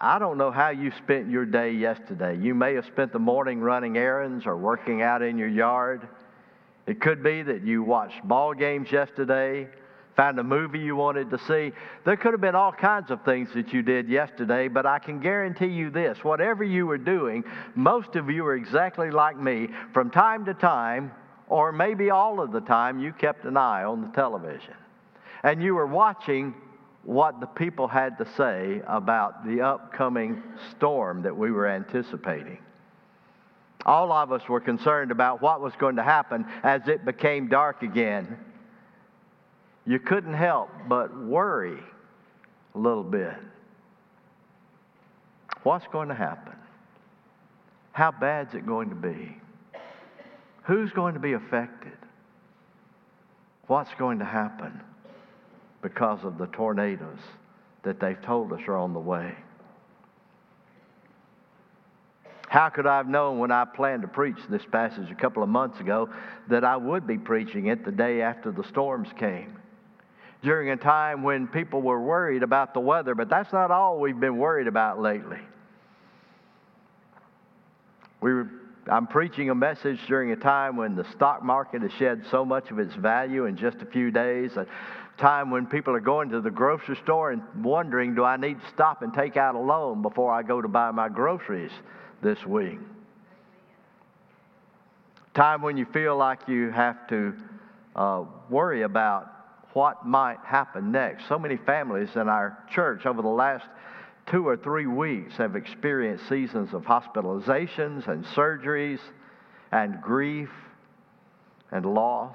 I don't know how you spent your day yesterday. You may have spent the morning running errands or working out in your yard. It could be that you watched ball games yesterday, found a movie you wanted to see. There could have been all kinds of things that you did yesterday, but I can guarantee you this. Whatever you were doing, most of you are exactly like me. From time to time, or maybe all of the time, you kept an eye on the television. And you were watching what the people had to say about the upcoming storm that we were anticipating. All of us were concerned about what was going to happen as it became dark again. You couldn't help but worry a little bit. What's going to happen? How bad's it going to be? Who's going to be affected? What's going to happen because of the tornadoes that they've told us are on the way? How could I have known when I planned to preach this passage a couple of months ago that I would be preaching it the day after the storms came? During a time when people were worried about the weather, but that's not all we've been worried about lately. I'm preaching a message during a time when the stock market has shed so much of its value in just a few days, a time when people are going to the grocery store and wondering, do I need to stop and take out a loan before I go to buy my groceries this week? Time when you feel like you have to worry about what might happen next. So many families in our church over the last 2 or 3 weeks have experienced seasons of hospitalizations and surgeries and grief and loss.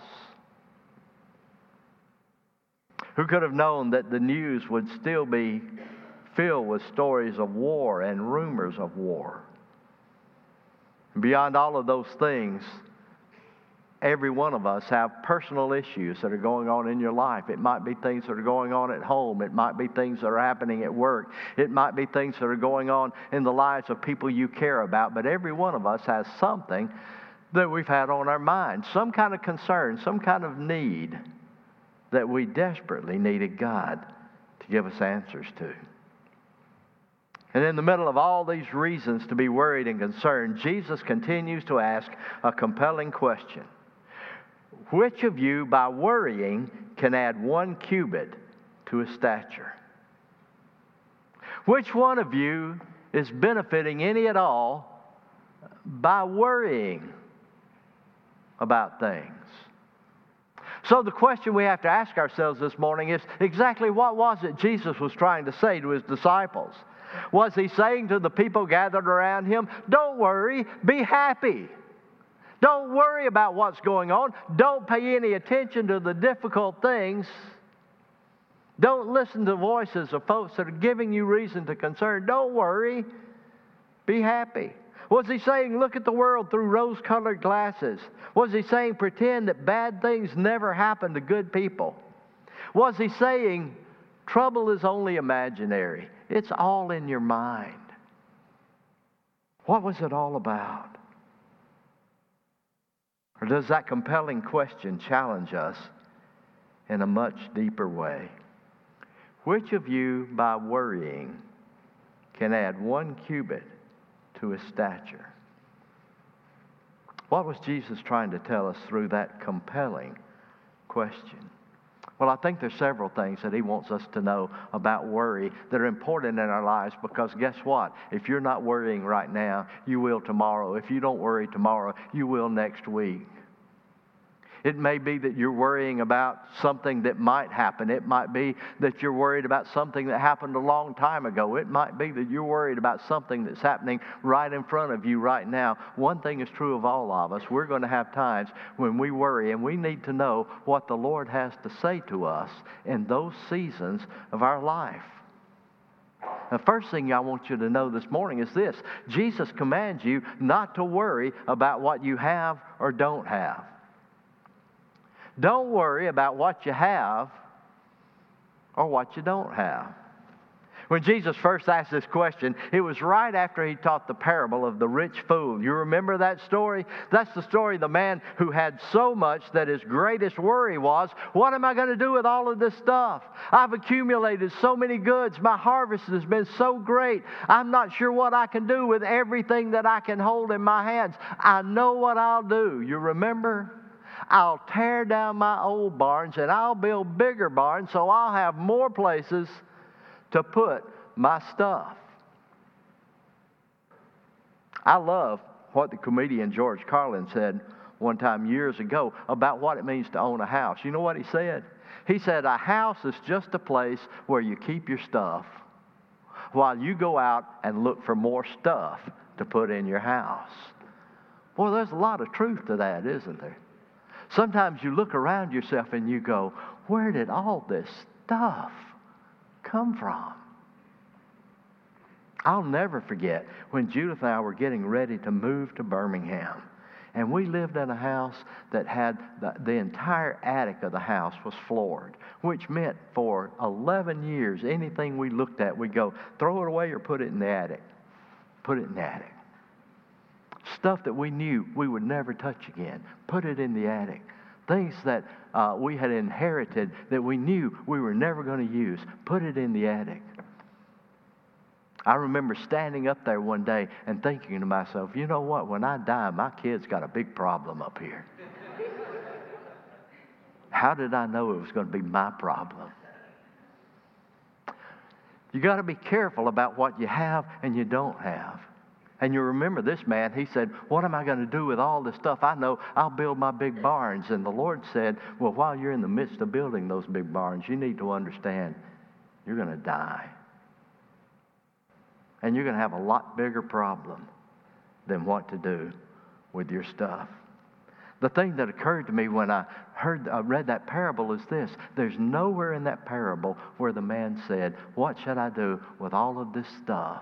Who could have known that the news would still be filled with stories of war and rumors of war? Beyond all of those things, every one of us have personal issues that are going on in your life. It might be things that are going on at home. It might be things that are happening at work. It might be things that are going on in the lives of people you care about. But every one of us has something that we've had on our mind, some kind of concern, some kind of need that we desperately needed God to give us answers to. And in the middle of all these reasons to be worried and concerned, Jesus continues to ask a compelling question. Which of you, by worrying, can add 1 cubit to his stature? Which one of you is benefiting any at all by worrying about things? So the question we have to ask ourselves this morning is exactly what was it Jesus was trying to say to his disciples? Was he saying to the people gathered around him, don't worry, be happy. Don't worry about what's going on. Don't pay any attention to the difficult things. Don't listen to voices of folks that are giving you reason to concern. Don't worry, be happy. Was he saying, look at the world through rose-colored glasses? Was he saying, pretend that bad things never happen to good people? Was he saying, trouble is only imaginary? It's all in your mind. What was it all about? Or does that compelling question challenge us in a much deeper way? Which of you, by worrying, can add 1 cubit to his stature? What was Jesus trying to tell us through that compelling question? Well, I think there's several things that he wants us to know about worry that are important in our lives, because guess what? If you're not worrying right now, you will tomorrow. If you don't worry tomorrow, you will next week. It may be that you're worrying about something that might happen. It might be that you're worried about something that happened a long time ago. It might be that you're worried about something that's happening right in front of you right now. One thing is true of all of us. We're going to have times when we worry, and we need to know what the Lord has to say to us in those seasons of our life. The first thing I want you to know this morning is this. Jesus commands you not to worry about what you have or don't have. Don't worry about what you have or what you don't have. When Jesus first asked this question, it was right after he taught the parable of the rich fool. You remember that story? That's the story of the man who had so much that his greatest worry was, what am I going to do with all of this stuff? I've accumulated so many goods. My harvest has been so great. I'm not sure what I can do with everything that I can hold in my hands. I know what I'll do. You remember? I'll tear down my old barns and I'll build bigger barns so I'll have more places to put my stuff. I love what the comedian George Carlin said one time years ago about what it means to own a house. You know what he said? He said, a house is just a place where you keep your stuff while you go out and look for more stuff to put in your house. Boy, there's a lot of truth to that, isn't there? Sometimes you look around yourself and you go, where did all this stuff come from? I'll never forget when Judith and I were getting ready to move to Birmingham. And we lived in a house that had the entire attic of the house was floored, which meant for 11 years, anything we looked at, we'd go, throw it away or put it in the attic. Put it in the attic. Stuff that we knew we would never touch again, put it in the attic. Things that we had inherited that we knew we were never going to use, put it in the attic. I remember standing up there one day and thinking to myself, you know what, when I die, my kid's got a big problem up here. How did I know it was going to be my problem? You got to be careful about what you have and you don't have. And you remember this man, he said, what am I going to do with all this stuff? I know I'll build my big barns. And the Lord said, well, while you're in the midst of building those big barns, you need to understand you're going to die. And you're going to have a lot bigger problem than what to do with your stuff. The thing that occurred to me when I read that parable is this. There's nowhere in that parable where the man said, what should I do with all of this stuff?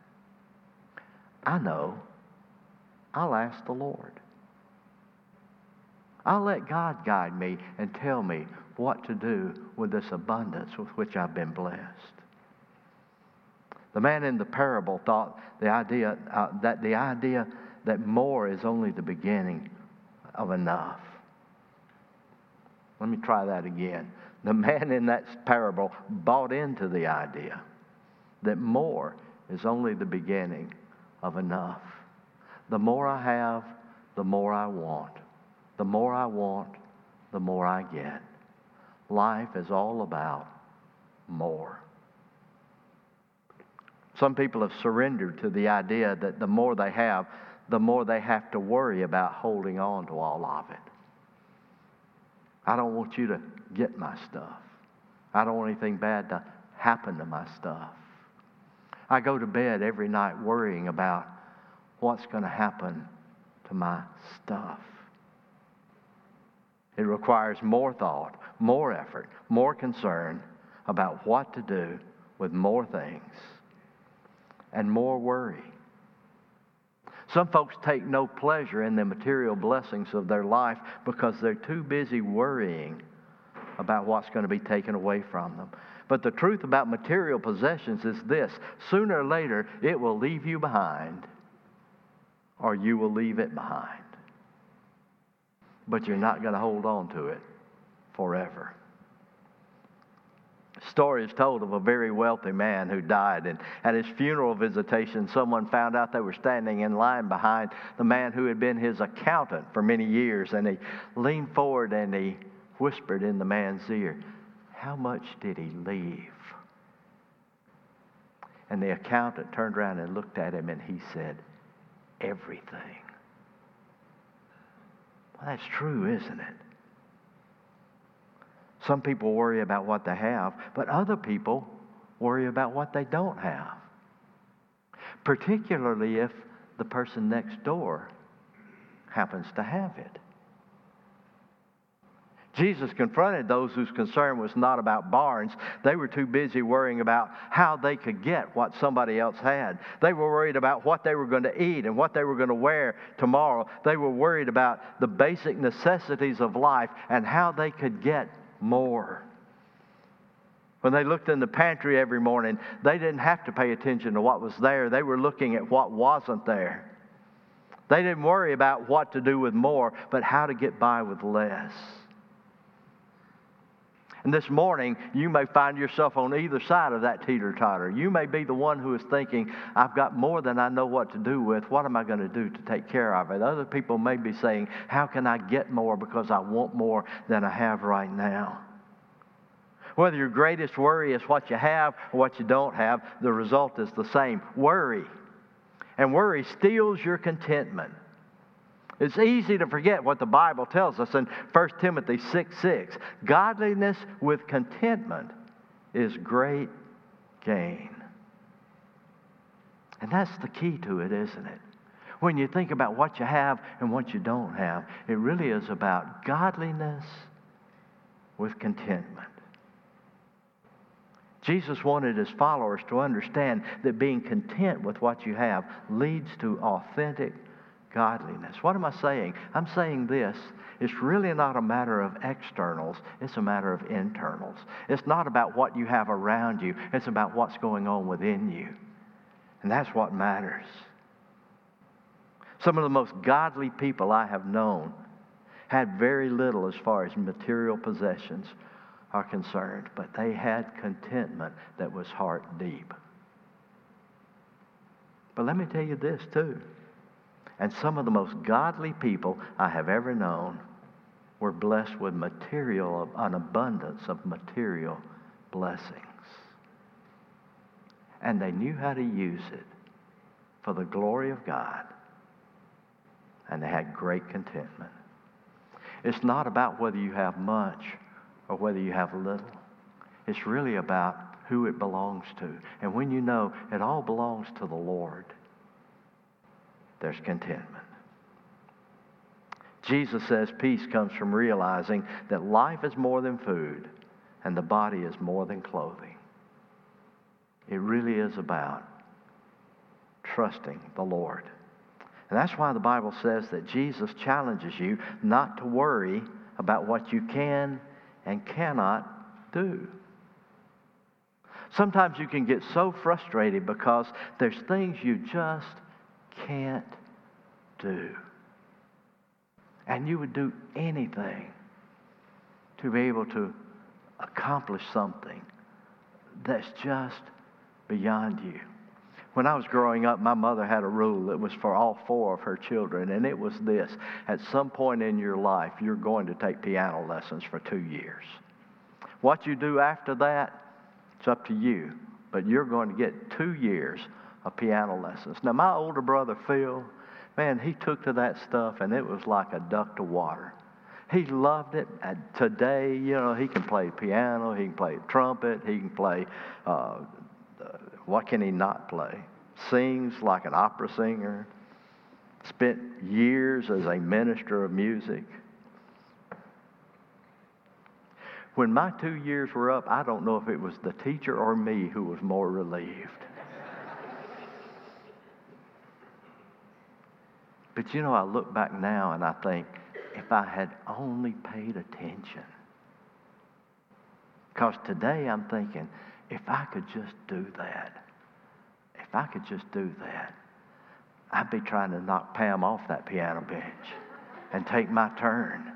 I know. I'll ask the Lord. I'll let God guide me and tell me what to do with this abundance with which I've been blessed. The man in the parable thought the idea that more is only the beginning of enough. Let me try that again. The man in that parable bought into the idea that more is only the beginning of enough. The more I have, the more I want. The more I want, the more I get. Life is all about more. Some people have surrendered to the idea that the more they have to worry about holding on to all of it. I don't want you to get my stuff. I don't want anything bad to happen to my stuff. I go to bed every night worrying about what's going to happen to my stuff. It requires more thought, more effort, more concern about what to do with more things and more worry. Some folks take no pleasure in the material blessings of their life because they're too busy worrying about what's going to be taken away from them. But the truth about material possessions is this: sooner or later, it will leave you behind, or you will leave it behind. But you're not going to hold on to it forever. A story is told of a very wealthy man who died, and at his funeral visitation, someone found out they were standing in line behind the man who had been his accountant for many years, and he leaned forward and he whispered in the man's ear, "How much did he leave?" And the accountant turned around and looked at him and he said, "Everything." Well, that's true, isn't it? Some people worry about what they have, but other people worry about what they don't have. Particularly if the person next door happens to have it. Jesus confronted those whose concern was not about barns. They were too busy worrying about how they could get what somebody else had. They were worried about what they were going to eat and what they were going to wear tomorrow. They were worried about the basic necessities of life and how they could get more. When they looked in the pantry every morning, they didn't have to pay attention to what was there. They were looking at what wasn't there. They didn't worry about what to do with more, but how to get by with less. And this morning, you may find yourself on either side of that teeter-totter. You may be the one who is thinking, I've got more than I know what to do with. What am I going to do to take care of it? Other people may be saying, how can I get more because I want more than I have right now? Whether your greatest worry is what you have or what you don't have, the result is the same. Worry. And worry steals your contentment. It's easy to forget what the Bible tells us in 1 Timothy 6:6. Godliness with contentment is great gain. And that's the key to it, isn't it? When you think about what you have and what you don't have, it really is about godliness with contentment. Jesus wanted his followers to understand that being content with what you have leads to authentic godliness. What am I saying? I'm saying this. It's really not a matter of externals. It's a matter of internals. It's not about what you have around you. It's about what's going on within you. And that's what matters. Some of the most godly people I have known had very little as far as material possessions are concerned, but they had contentment that was heart deep. But let me tell you this too. And some of the most godly people I have ever known were blessed with an abundance of material blessings. And they knew how to use it for the glory of God. And they had great contentment. It's not about whether you have much or whether you have little. It's really about who it belongs to. And when you know it all belongs to the Lord, there's contentment. Jesus says peace comes from realizing that life is more than food and the body is more than clothing. It really is about trusting the Lord. And that's why the Bible says that Jesus challenges you not to worry about what you can and cannot do. Sometimes you can get so frustrated because there's things you just can't do. And you would do anything to be able to accomplish something that's just beyond you. When I was growing up, my mother had a rule that was for all 4 of her children, and it was this: at some point in your life, you're going to take piano lessons for 2 years. What you do after that, it's up to you, but you're going to get 2 years of piano lessons. Now, my older brother, Phil, man, he took to that stuff, and it was like a duck to water. He loved it. And today, he can play piano, he can play trumpet, he can play, what can he not play? Sings like an opera singer. Spent years as a minister of music. When my 2 years were up, I don't know if it was the teacher or me who was more relieved. But I look back now and I think, if I had only paid attention. Because today I'm thinking, if I could just do that, I'd be trying to knock Pam off that piano bench and take my turn.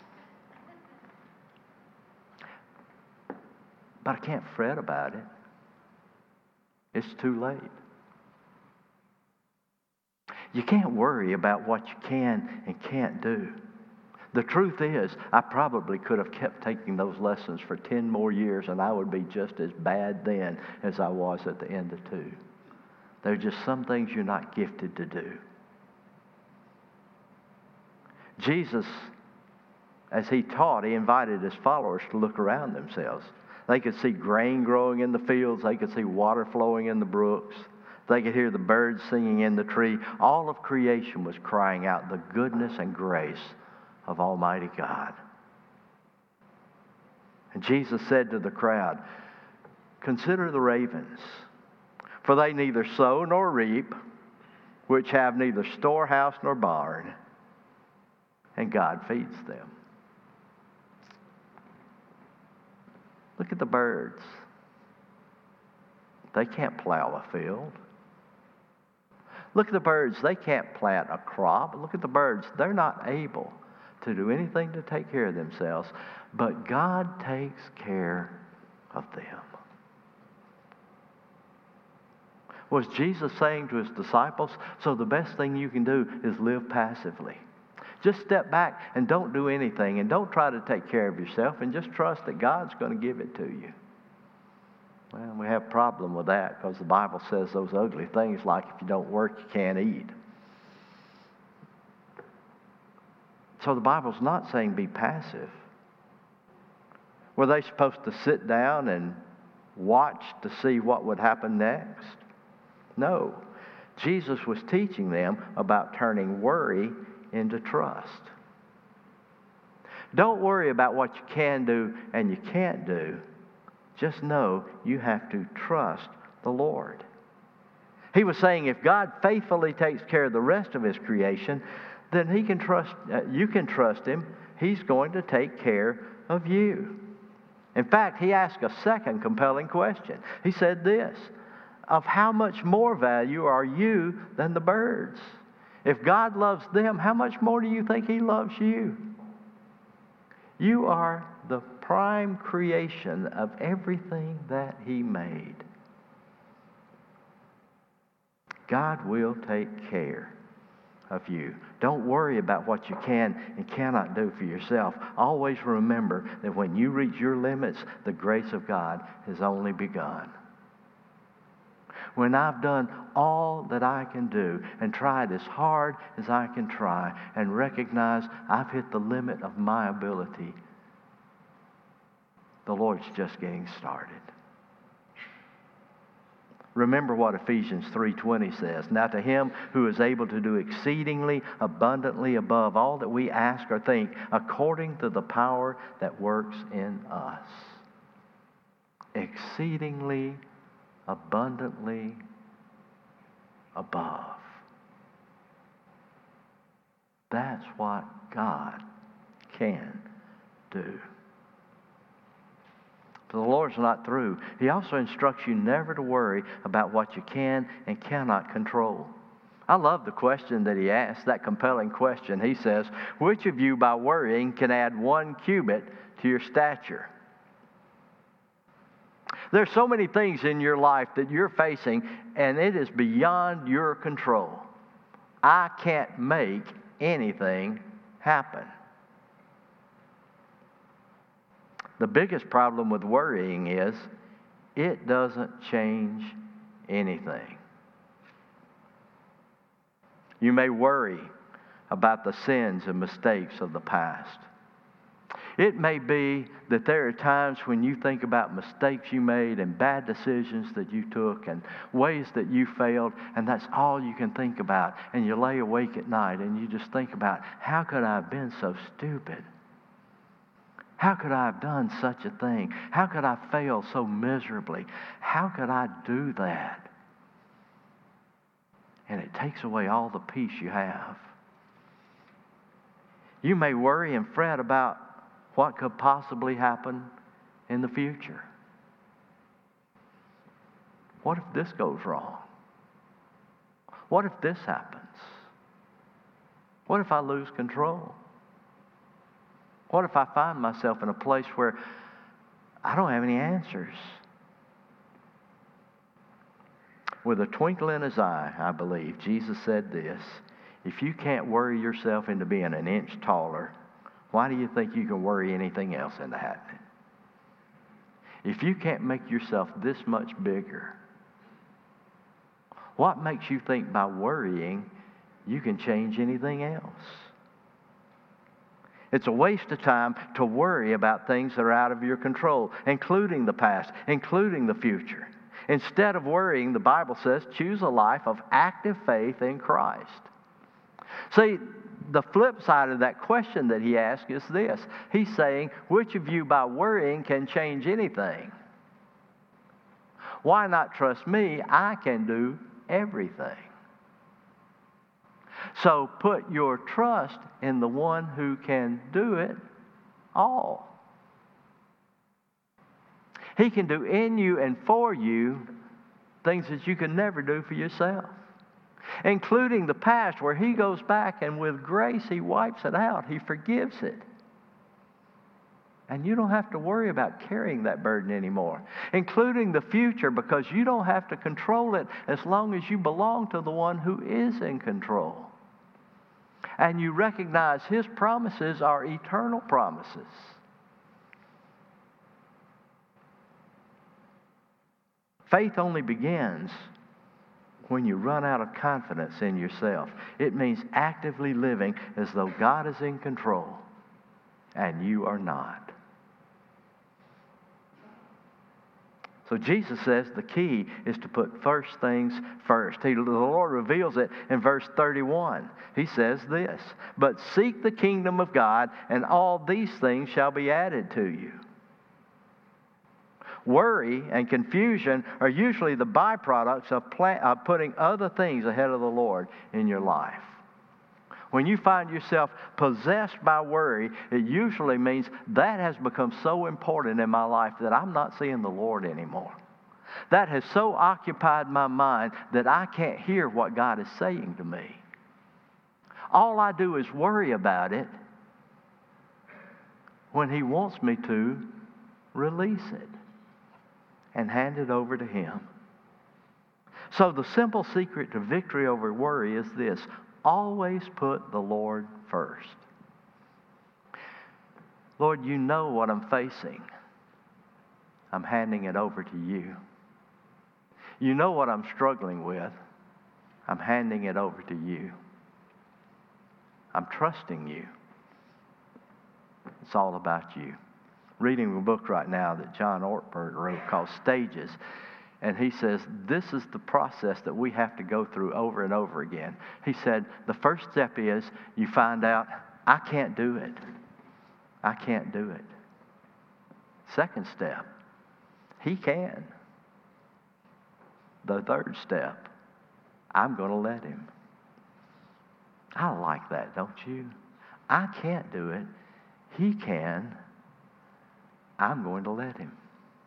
But I can't fret about it. It's too late. You can't worry about what you can and can't do. The truth is, I probably could have kept taking those lessons for 10 more years, and I would be just as bad then as I was at the end of 2. There are just some things you're not gifted to do. Jesus, as he taught, he invited his followers to look around themselves. They could see grain growing in the fields. They could see water flowing in the brooks. They could hear the birds singing in the tree. All of creation was crying out the goodness and grace of Almighty God. And Jesus said to the crowd, "Consider the ravens, for they neither sow nor reap, which have neither storehouse nor barn, and God feeds them." Look at the birds. They can't plow a field. Look at the birds. They can't plant a crop. Look at the birds. They're not able to do anything to take care of themselves. But God takes care of them. Was Jesus saying to his disciples, so the best thing you can do is live passively? Just step back and don't do anything, and don't try to take care of yourself, and just trust that God's going to give it to you. Well, we have a problem with that because the Bible says those ugly things like if you don't work, you can't eat. So the Bible's not saying be passive. Were they supposed to sit down and watch to see what would happen next? No. Jesus was teaching them about turning worry into trust. Don't worry about what you can do and you can't do. Just know you have to trust the Lord. He was saying if God faithfully takes care of the rest of his creation, then you can trust him. He's going to take care of you. In fact, he asked a second compelling question. He said this, of how much more value are you than the birds? If God loves them, how much more do you think he loves you? You are the prime creation of everything that he made. God will take care of you. Don't worry about what you can and cannot do for yourself. Always remember that when you reach your limits, the grace of God has only begun. When I've done all that I can do and tried as hard as I can try and recognize I've hit the limit of my ability, the Lord's just getting started. Remember what Ephesians 3:20 says. Now to him who is able to do exceedingly abundantly above all that we ask or think, according to the power that works in us. Exceedingly abundantly above. That's what God can do. But the Lord's not through. He also instructs you never to worry about what you can and cannot control. I love the question that he asked, that compelling question. He says, which of you by worrying can add 1 cubit to your stature? There's so many things in your life that you're facing, and it is beyond your control. I can't make anything happen. The biggest problem with worrying is it doesn't change anything. You may worry about the sins and mistakes of the past. It may be that there are times when you think about mistakes you made and bad decisions that you took and ways that you failed, and that's all you can think about. And you lay awake at night and you just think about, how could I have been so stupid? How could I have done such a thing? How could I fail so miserably? How could I do that? And it takes away all the peace you have. You may worry and fret about what could possibly happen in the future. What if this goes wrong? What if this happens? What if I lose control? What if I find myself in a place where I don't have any answers? With a twinkle in his eye, I believe, Jesus said this, if you can't worry yourself into being an inch taller, why do you think you can worry anything else into happening? If you can't make yourself this much bigger, what makes you think by worrying you can change anything else? It's a waste of time to worry about things that are out of your control, including the past, including the future. Instead of worrying, the Bible says, choose a life of active faith in Christ. See, the flip side of that question that he asked is this. He's saying, which of you by worrying can change anything? Why not trust me? I can do everything. So put your trust in the one who can do it all. He can do in you and for you things that you can never do for yourself, including the past where He goes back and with grace He wipes it out. He forgives it. And you don't have to worry about carrying that burden anymore, including the future, because you don't have to control it as long as you belong to the one who is in control. And you recognize His promises are eternal promises. Faith only begins when you run out of confidence in yourself. It means actively living as though God is in control and you are not. So Jesus says the key is to put first things first. The Lord reveals it in verse 31. He says this, "But seek the kingdom of God, and all these things shall be added to you." Worry and confusion are usually the byproducts of putting other things ahead of the Lord in your life. When you find yourself possessed by worry, it usually means that has become so important in my life that I'm not seeing the Lord anymore. That has so occupied my mind that I can't hear what God is saying to me. All I do is worry about it when He wants me to release it and hand it over to Him. So the simple secret to victory over worry is this: always put the Lord first. Lord, you know what I'm facing. I'm handing it over to you. You know what I'm struggling with. I'm handing it over to you. I'm trusting you. It's all about you. Reading a book right now that John Ortberg wrote called Stages. And he says, this is the process that we have to go through over and over again. He said, the first step is you find out, I can't do it. I can't do it. Second step, He can. The third step, I'm going to let Him. I like that, don't you? I can't do it. He can. I'm going to let Him.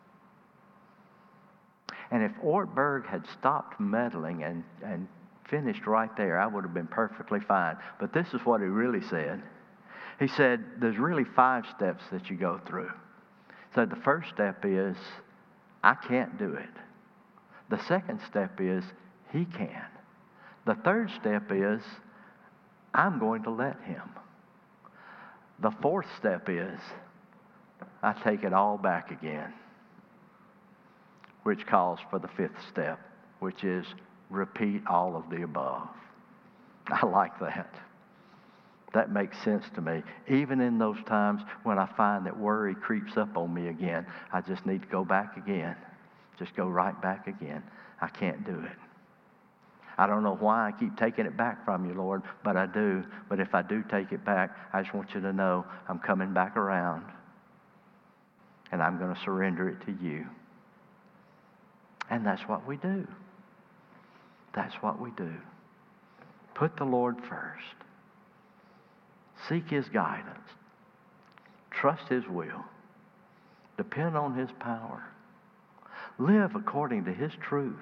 And if Ortberg had stopped meddling and finished right there, I would have been perfectly fine. But this is what he really said. He said, there's really 5 steps that you go through. So the first step is, I can't do it. The second step is, He can. The third step is, I'm going to let Him. The fourth step is, I take it all back again, which calls for the 5th step, which is repeat all of the above. I like that. That makes sense to me. Even in those times when I find that worry creeps up on me again, I just need to go back again. Just go right back again. I can't do it. I don't know why I keep taking it back from you, Lord, but I do. But if I do take it back, I just want you to know I'm coming back around, and I'm going to surrender it to you. And that's what we do. That's what we do. Put the Lord first. Seek His guidance. Trust His will. Depend on His power. Live according to His truth.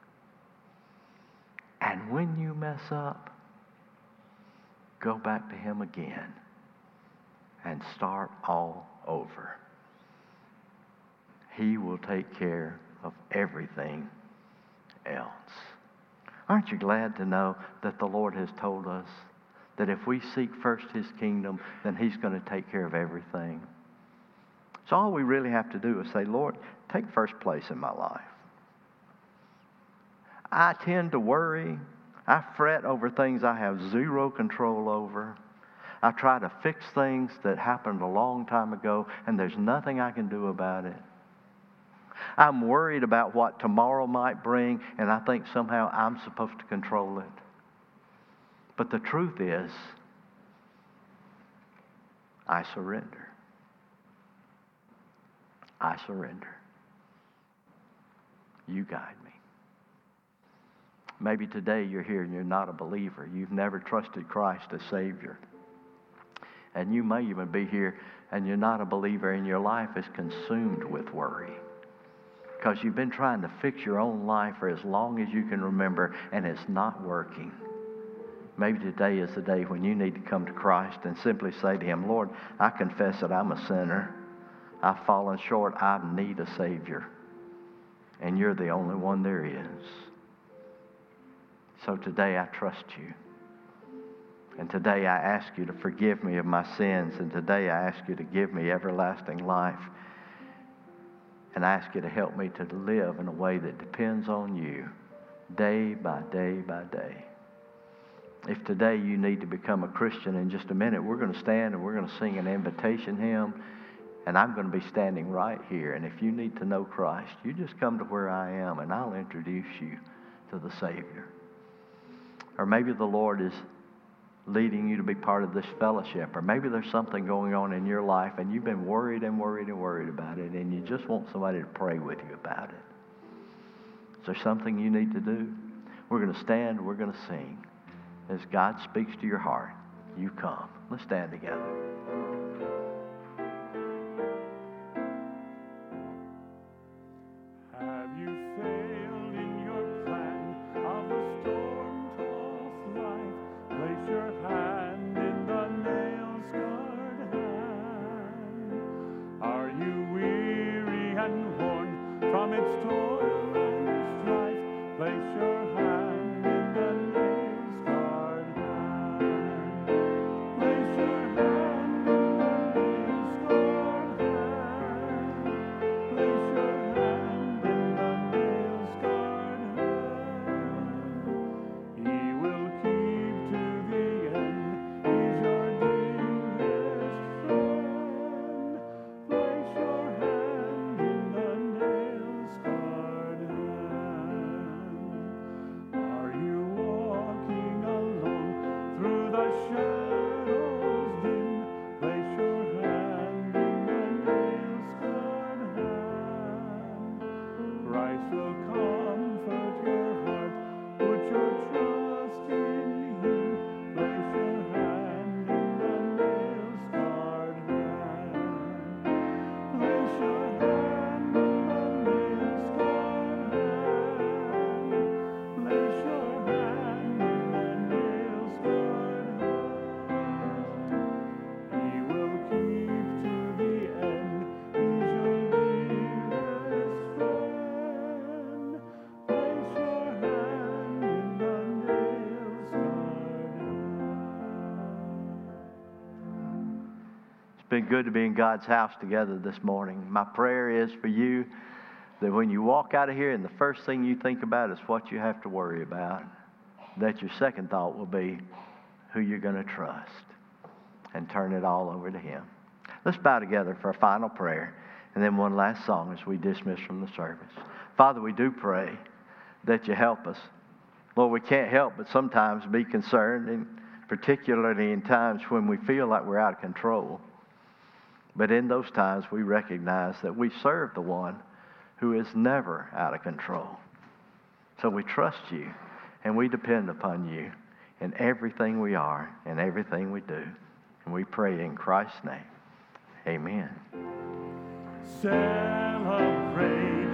And when you mess up, go back to Him again and start all over. He will take care of everything else. Aren't you glad to know that the Lord has told us that if we seek first His kingdom, then He's going to take care of everything? So all we really have to do is say, Lord, take first place in my life. I tend to worry. I fret over things I have zero control over. I try to fix things that happened a long time ago, and there's nothing I can do about it. I'm worried about what tomorrow might bring, and I think somehow I'm supposed to control it. But the truth is, I surrender. I surrender. You guide me. Maybe today you're here and you're not a believer. You've never trusted Christ as Savior. And you may even be here and you're not a believer and your life is consumed with worry. because you've been trying to fix your own life for as long as you can remember, and it's not working. Maybe today is the day when you need to come to Christ and simply say to Him, Lord, I confess that I'm a sinner. I've fallen short. I need a Savior. And you're the only one there is. So today I trust you. And today I ask you to forgive me of my sins. And today I ask you to give me everlasting life. And I ask you to help me to live in a way that depends on you day by day by day. If today you need to become a Christian, in just a minute, we're going to stand and we're going to sing an invitation hymn. And I'm going to be standing right here. And if you need to know Christ, you just come to where I am and I'll introduce you to the Savior. Or maybe the Lord is leading you to be part of this fellowship. Or maybe there's something going on in your life and you've been worried and worried and worried about it, and you just want somebody to pray with you about it. Is there something you need to do? We're going to stand, we're going to sing. As God speaks to your heart, you come. Let's stand together. It's been good to be in God's house together this morning. My prayer is for you that when you walk out of here and the first thing you think about is what you have to worry about, that your second thought will be who you're going to trust and turn it all over to Him. Let's bow together for a final prayer and then one last song as we dismiss from the service. Father, we do pray that you help us. Lord, we can't help but sometimes be concerned, and particularly in times when we feel like we're out of control. But in those times, we recognize that we serve the one who is never out of control. So we trust you, and we depend upon you in everything we are and everything we do. And we pray in Christ's name. Amen. Celebrate.